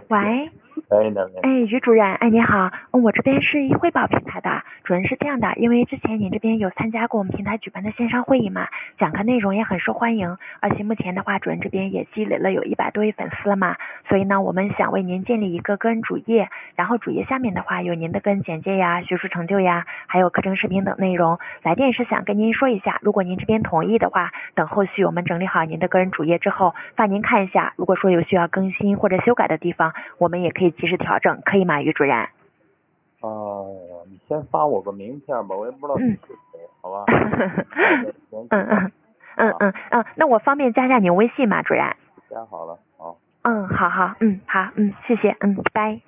喂， 哎，那边于主任，你好，我这边是汇报平台的，主任是这样的，因为之前您这边有参加过我们平台举办的线上会议嘛，讲课内容也很受欢迎，而且目前的话，主任这边也积累了有100多位粉丝了嘛，所以呢，我们想为您建立一个个人主页，然后主页下面的话有您的个人简介呀、学术成就呀，还有课程视频等内容。来电是想跟您说一下，如果您这边同意的话，等后续我们整理好您的个人主页之后，发您看一下，如果说有需要更新或者修改的地方，我们也可以及时调整，可以吗，于主任？ 你先发我个名片吧，我也不知道你是谁，好吧？ 那我方便加下您微信吗，主任？ 加好了，好。 好，谢谢，拜。